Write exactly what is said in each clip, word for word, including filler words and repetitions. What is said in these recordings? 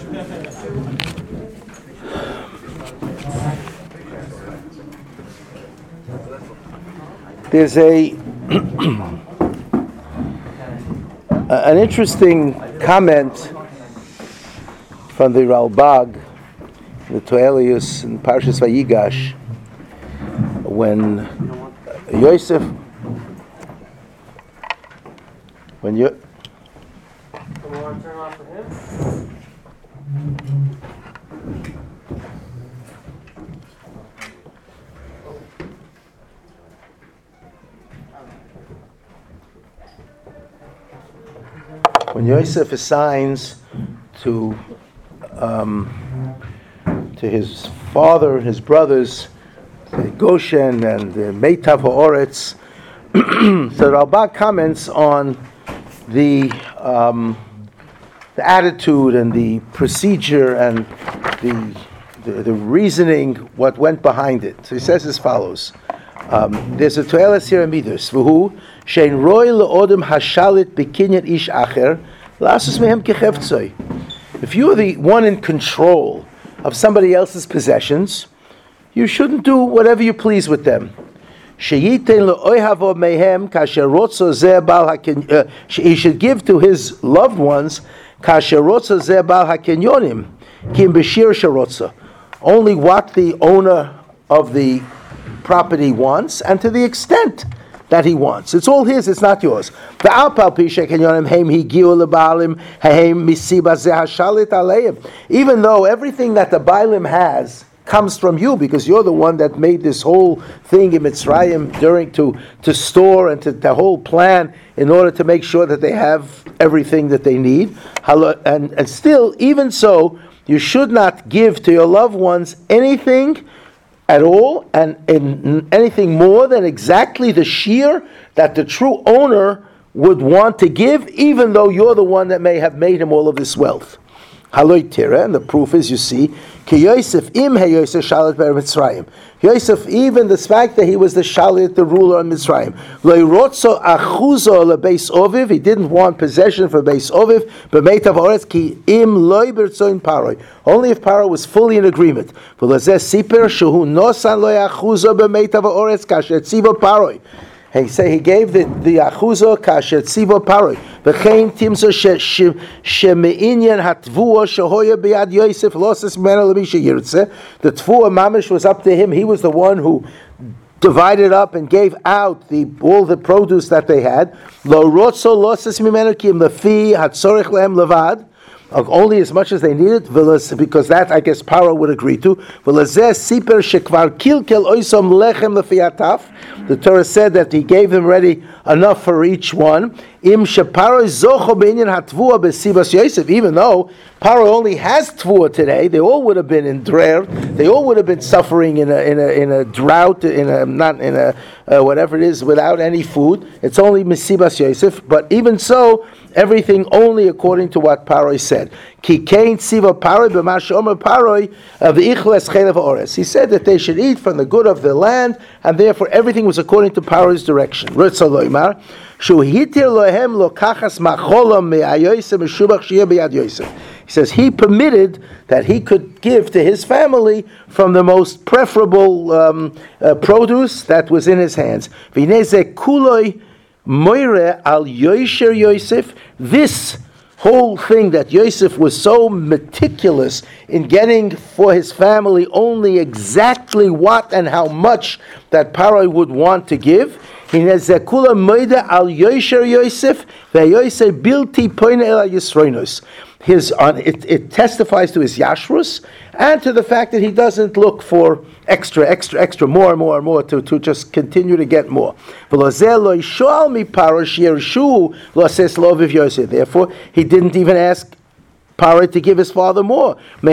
There's a an interesting comment from the Ralbag, the Toelius in Parshas Vayigash, when Yosef, when you. Want to turn off for him? When Yosef assigns to um, to his father, his brothers, Goshen and uh, Meitav Ha'oretz, so Ralbag comments on the um, the attitude and the procedure and the, the the reasoning, what went behind it. So he says as follows: um, there's a toelas here in Midas, v'hu shein roy le'odem hashalit b'kinyan ish acher la'asus mehem kechevtzoi. If you are the one in control of somebody else's possessions, you shouldn't do whatever you please with them. He should give to his loved ones only what the owner of the property wants, and to the extent that he wants. It's all his, it's not yours. Even though everything that the Bailim has comes from you, because you're the one that made this whole thing in Mitzrayim during to, to store and to the whole plan in order to make sure that they have everything that they need. And, and still, even so, you should not give to your loved ones anything at all, and, and anything more than exactly the shear that the true owner would want to give, even though you're the one that may have made him all of this wealth. Haloi tira, and the proof is, you see, ki Yosef im he Yosef shalit ber Mitzrayim. Yosef, even the fact that he was the shalit, the ruler in Mitzrayim, lo yirotzo achuzo lebeis oviv, he didn't want possession for beis oviv, but meitav ha'oretz ki im lo yirtzoin paroi. Only if Paro was fully in agreement. V'lazeh siper shehu nosan lo yachuzo bemeitav ha'oretz kasher tzivo paroi. He say he gave the the achuzo kasher tzivo paroi. V'chein timso shemeinyan hatvua shehoya biyad Yosef losses mena lemisha yirtze. The tvua mamish was up to him. He was the one who divided up and gave out the all the produce that they had. Lo rotzo losses mimenu ki im lefi hatzorich lehem levad. Only as much as they needed, because that I guess Paro would agree to. The Torah said that he gave them ready enough for each one. Even though Paro only has tvua today, they all would have been in drer. They all would have been suffering in a in a in a drought, in a not in a uh, whatever it is, without any food. It's only Mesibas Yosef. But even so, everything only according to what Paroi said. Ki kein tziva Paroi b'mash omer Paroi v'ichles chelev ha'ores. He said that they should eat from the good of the land, and therefore everything was according to Paroi's direction. Ritza loymar shu hitir lohem lo kachas macholam me'ayosef meshubach shiyeh b'yad Yosef. He says he permitted that he could give to his family from the most preferable um, uh, produce that was in his hands. V'nezeh kuloi moire al Yosher Yosef. This whole thing that Yosef was so meticulous in getting for his family only exactly what and how much that Paroi would want to give. Hinezekula moide al Yosher Yosef ve'Yosef bilti poine el Yisroinus. His on it, it testifies to his yashrus and to the fact that he doesn't look for extra, extra, extra, more and more and more to, to just continue to get more. Therefore, he didn't even ask Paro to give his father more. He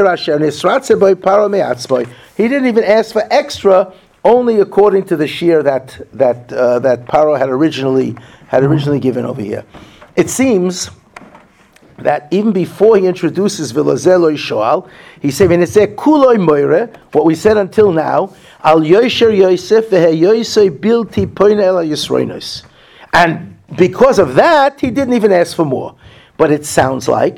didn't even ask for extra, only according to the shear that that uh, that Paro had originally had originally given over here. It seems that even before he introduces Vilazelo Shoal, he said, Kuloi Moire, what we said until now, Al Yosher Yosef vehe Yosef bilti poine el Yisroinus. And because of that, he didn't even ask for more. But it sounds like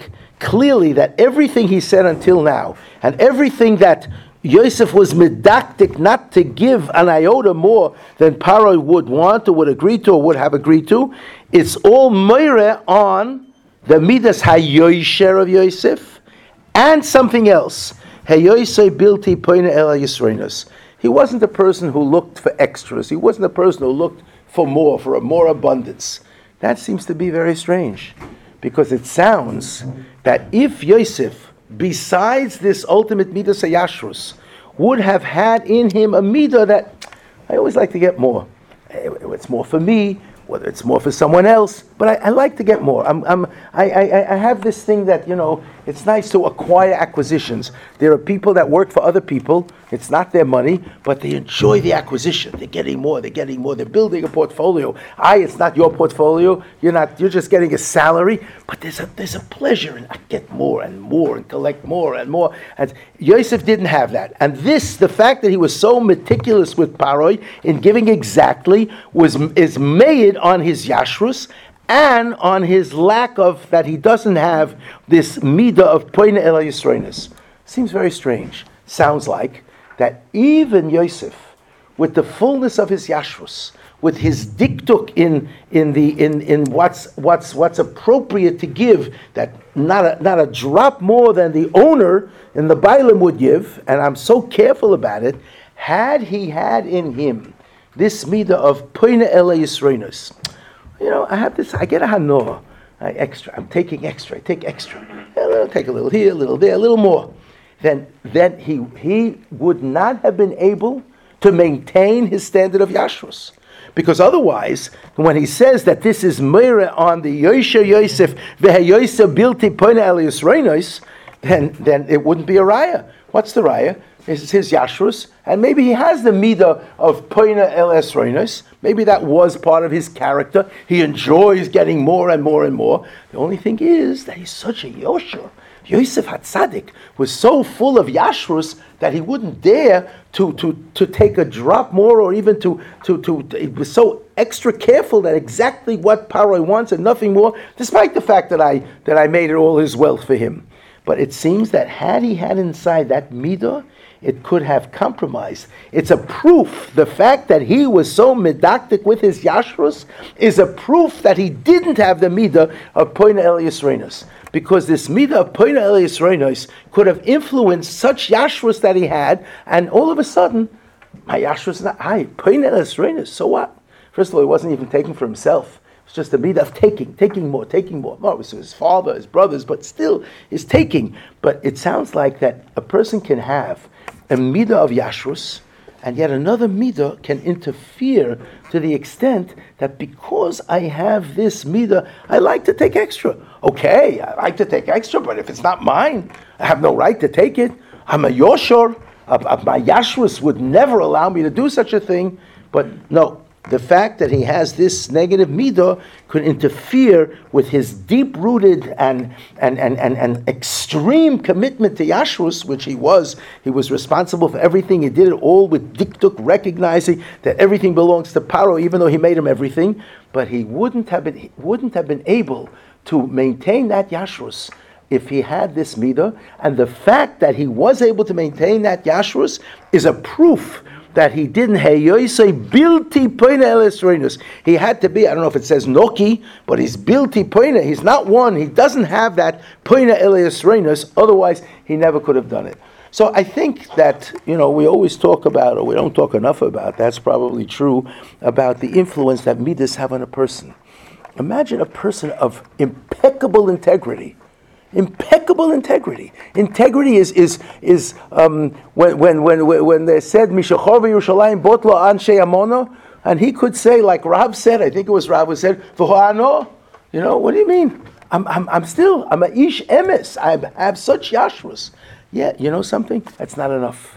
clearly that everything he said until now, and everything that Yosef was medactic not to give an iota more than Paro would want or would agree to or would have agreed to, it's all moire on the midas hayoysher of Yosef and something else. Hayoyseh bilti poina el yisreinos. He wasn't a person who looked for extras. He wasn't a person who looked for more, for a more abundance. That seems to be very strange, because it sounds that if Yosef, besides this ultimate midas hayashrus, would have had in him a midah that I always like to get more. It's more for me, whether it's more for someone else, but I, I like to get more. I'm, I'm, I, I, I have this thing that, you know, it's nice to acquire acquisitions. There are people that work for other people. It's not their money, but they enjoy the acquisition. They're getting more, they're getting more, they're building a portfolio. I, it's not your portfolio. You're not, you're just getting a salary, but there's a, there's a pleasure in I get more and more and collect more and more. And Yosef didn't have that. And this, the fact that he was so meticulous with Paroi in giving exactly, was is made on his yashrus, and on his lack of, that he doesn't have this midah of poina el yisreinos. Seems very strange. Sounds like that even Yosef, with the fullness of his yashrus, with his diktuk in in the in, in what's what's what's appropriate to give, that not a not a drop more than the owner in the Bailam would give, and I'm so careful about it. Had he had in him this midah of poina el yisreinos, you know, I have this, I get a hanoah, I extra, I'm taking extra, I take extra. I'll take a little here, a little there, a little more. Then then he he would not have been able to maintain his standard of yashrus. Because otherwise, when he says that this is meira on the Yosher Yosef, ve'hayoyse bilti poina el yisreinos, then then it wouldn't be a raya. What's the raya? It's his yashrus, and maybe he has the midah of poina el yisreinos. Maybe that was part of his character. He enjoys getting more and more and more. The only thing is that he's such a yosher. Yosef HaTzadik was so full of yashrus that he wouldn't dare to, to, to take a drop more, or even to, to, to, he was so extra careful that exactly what Paroi wants and nothing more, despite the fact that I, that I made it all his wealth for him. But it seems that had he had inside that midah, it could have compromised. It's a proof. The fact that he was so medactic with his yashrus is a proof that he didn't have the midah of poina el yisreinos. Because this midah of poina el yisreinos could have influenced such yashrus that he had, and all of a sudden, my yashrus is not high. Poina el yisreinos, so what? First of all, he wasn't even taking for himself. It's just a midah of taking, taking more, taking more. No, it was his father, his brothers, but still is taking. But it sounds like that a person can have a midah of yashrus, and yet another midah can interfere to the extent that because I have this midah, I like to take extra. Okay, I like to take extra, but if it's not mine, I have no right to take it. I'm a yoshor. My yashrus would never allow me to do such a thing. But no, the fact that he has this negative midah could interfere with his deep-rooted and and, and, and, and extreme commitment to yashrus, which he was. He was responsible for everything. He did it all with diktuk, recognizing that everything belongs to Paro, even though he made him everything. But he wouldn't have been wouldn't have been able to maintain that yashrus if he had this midah. And the fact that he was able to maintain that yashrus is a proof that he didn't heyoisei bilti poina el yisreinos. He had to be, I don't know if it says noki, but he's bilti poina. He's not one. He doesn't have that poina el yisreinos. Otherwise, he never could have done it. So I think that, you know, we always talk about, or we don't talk enough about, that's probably true, about the influence that midas have on a person. Imagine a person of impeccable integrity. Impeccable integrity. Integrity is is is um, when when when when they said Mishachor v'Yerushalayim botlo anshe amono, and he could say, like Rav said, I think it was Rav who said, v'ho'ano. You know, what do you mean? I'm I'm I'm still I'm a ish emes. I have such yashrus. Yeah, you know something? That's not enough.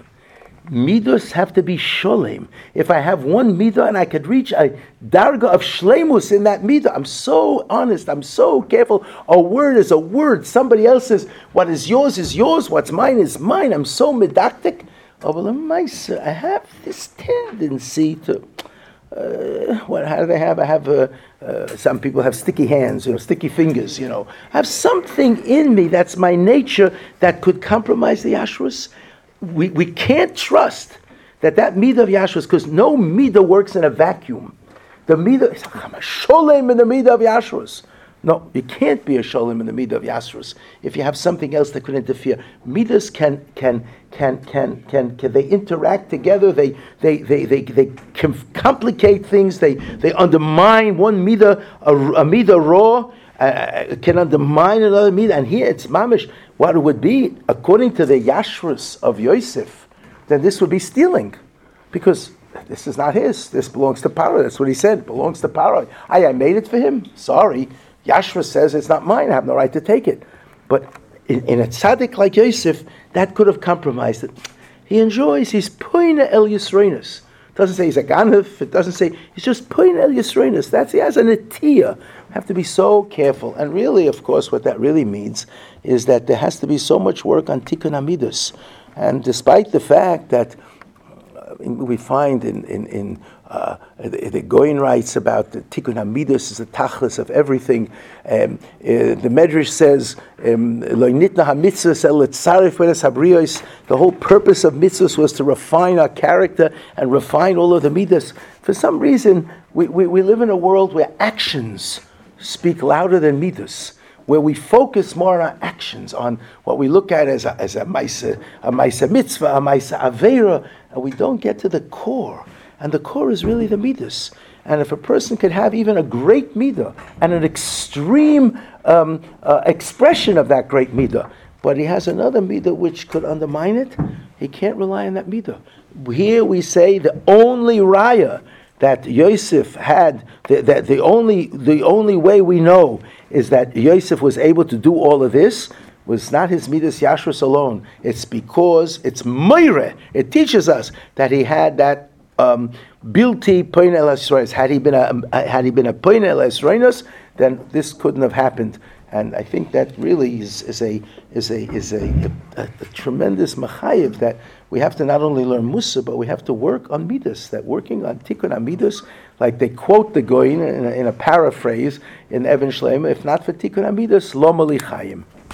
Midos have to be sholem. If I have one midah and I could reach a darga of shlemus in that midah, I'm so honest, I'm so careful. A word is a word. Somebody else says, what is yours is yours, what's mine is mine. I'm so medactic. Oh, well, I have this tendency to, uh, what, how do they have? I have, uh, uh, some people have sticky hands, you know, sticky fingers, you know. I have something in me that's my nature that could compromise the Yashrus. We, we can't trust that that midah of Yashrus, because no midah works in a vacuum. The midah, I'm a sholem in the midah of Yashrus. No, you can't be a sholem in the midah of Yashrus if you have something else that could interfere. Midas can can can can can can they interact together? They they they they they can complicate things. They they undermine one midah, a, a midah raw uh, can undermine another midah. And here it's mamish. What it would be according to the Yashrus of Yosef, then this would be stealing, because this is not his. This belongs to Paro. That's what he said. It belongs to Paro. I I made it for him. Sorry. Yashra says it's not mine, I have no right to take it. But in, in a tzaddik like Yosef, that could have compromised it. He enjoys, he's poina el Yisroinus. It doesn't say he's a ganef, it doesn't say, he's just poina el Yisroinus. That's, he has a netiyah. Have to be so careful. And really, of course, what that really means is that there has to be so much work on tikkun hamidus. And despite the fact that uh, we find in, in, in Uh, the, the Goyen writes about the Tikkun Hamidus is the tachlis of everything. Um, uh, the Medrash says, um, the whole purpose of mitzvahs was to refine our character and refine all of the midas. For some reason, we, we, we live in a world where actions speak louder than midas, where we focus more on our actions, on what we look at as a, as a maisa, a maisa mitzvah, a maisa avera, and we don't get to the core. And the core is really the midas. And if a person could have even a great midah and an extreme um, uh, expression of that great midah, but he has another midah which could undermine it, he can't rely on that midah. Here we say the only raya that Yosef had, that the, the only the only way we know is that Yosef was able to do all of this was not his midas yashrus alone. It's because it's meire. It teaches us that he had that Um, Bilti poin el esroinus. Had he been a had he been a poin el esroinus, then this couldn't have happened. And I think that really is, is a is a is a, a, a tremendous machayev that we have to not only learn musa, but we have to work on midas. That working on tikkun midas, like they quote the Goyin in a, in a paraphrase in Even Shleima, if not for tikkun midas, lo mali chayim.